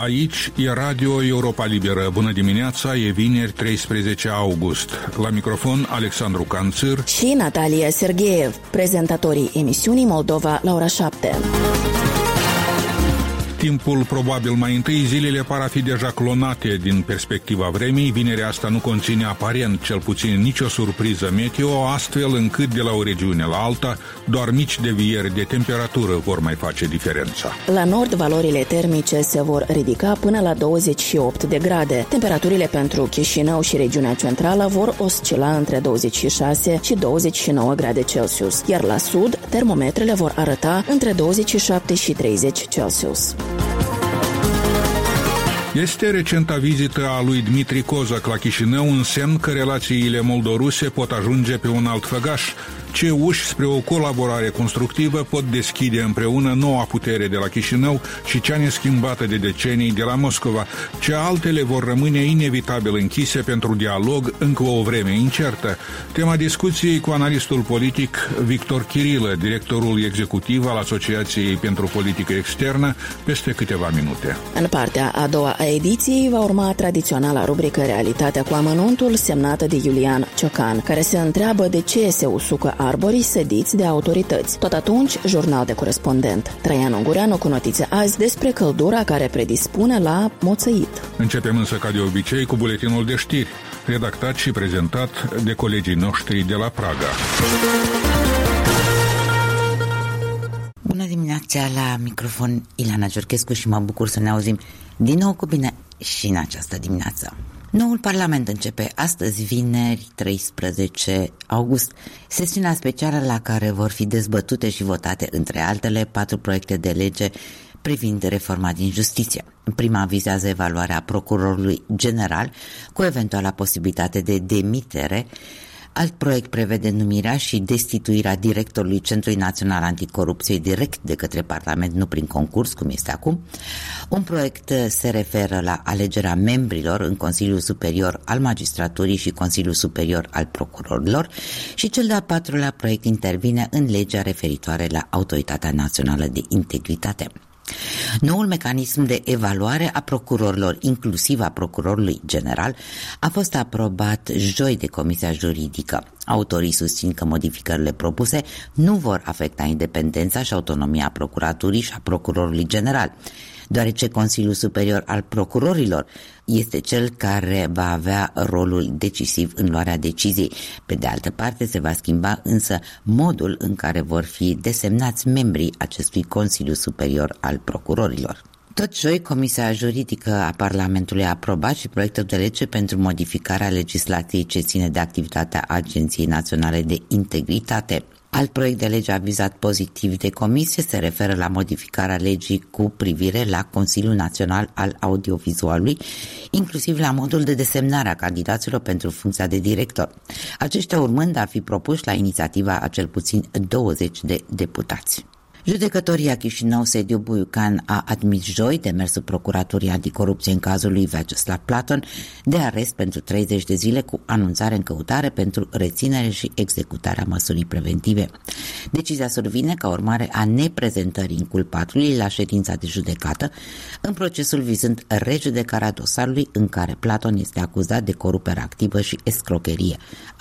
Aici e Radio Europa Liberă. Bună dimineața, e vineri 13 august. La microfon Alexandru Canțir și Natalia Sergeev, prezentatorii emisiunii Moldova la ora 7. Timpul probabil mai întâi, zilele par a fi deja clonate din perspectiva vremii. Vinerea asta nu conține aparent, cel puțin, nicio surpriză meteo, astfel încât de la o regiune la alta, doar mici devieri de temperatură vor mai face diferența. La nord, valorile termice se vor ridica până la 28 de grade. Temperaturile pentru Chișinău și regiunea centrală vor oscila între 26 și 29 grade Celsius, iar la sud, termometrele vor arăta între 27 și 30 Celsius. Este recenta vizită a lui Dmitri Kozak la Chișinău un semn că relațiile moldoruse pot ajunge pe un alt făgaș. Ce uși spre o colaborare constructivă pot deschide împreună noua putere de la Chișinău și cea neschimbată de decenii de la Moscova, ce altele vor rămâne inevitabil închise pentru dialog încă o vreme incertă. Tema discuției cu analistul politic Victor Chirilă, directorul executiv al Asociației pentru Politică Externă, peste câteva minute. În partea a doua a ediției va urma tradiționala rubrică Realitatea cu amănuntul, semnată de Iulian Ciocan, care se întreabă de ce se usucă arborii sădiți de autorități. Tot atunci, jurnal de corespondent Traian Ungureanu cu notițe azi despre căldura care predispune la moțăit. Începem însă ca de obicei cu buletinul de știri, redactat și prezentat de colegii noștri de la Praga. Bună dimineața, la microfon Ileana Giorchescu și mă bucur să ne auzim din nou cu bine și în această dimineață. Noul Parlament începe astăzi, vineri, 13 august, sesiunea specială la care vor fi dezbătute și votate, între altele, 4 proiecte de lege privind reforma din justiție. Prima vizează evaluarea procurorului general cu eventuala posibilitate de demitere. Alt proiect prevede numirea și destituirea directorului Centrului Național Anticorupție direct de către Parlament, nu prin concurs, cum este acum. Un proiect se referă la alegerea membrilor în Consiliul Superior al Magistraturii și Consiliul Superior al Procurorilor și cel de-al 4-lea proiect intervine în legea referitoare la Autoritatea Națională de Integritate. Noul mecanism de evaluare a procurorilor, inclusiv a procurorului general, a fost aprobat joi de Comisia Juridică. Autorii susțin că modificările propuse nu vor afecta independența și autonomia procuraturii și a procurorului general, deoarece Consiliul Superior al Procurorilor este cel care va avea rolul decisiv în luarea deciziei. Pe de altă parte, se va schimba însă modul în care vor fi desemnați membrii acestui Consiliu Superior al Procurorilor. Tot joi, Comisia Juridică a Parlamentului a aprobat și proiectul de lege pentru modificarea legislației ce ține de activitatea Agenției Naționale de Integritate. Alt proiect de lege avizat pozitiv de comisie se referă la modificarea legii cu privire la Consiliul Național al Audiovizualului, inclusiv la modul de desemnare a candidaților pentru funcția de director, aceștia urmând a fi propuși la inițiativa a cel puțin 20 de deputați. Judecătoria Chișinău Sediu Buiucan a admis joi demersul Procuraturii Anticorupție în cazul lui Vyacheslav Platon de arest pentru 30 de zile cu anunțare în căutare pentru reținere și executarea măsurii preventive. Decizia survine ca urmare a neprezentării inculpatului la ședința de judecată în procesul vizând rejudecarea dosarului în care Platon este acuzat de corupere activă și escrocherie,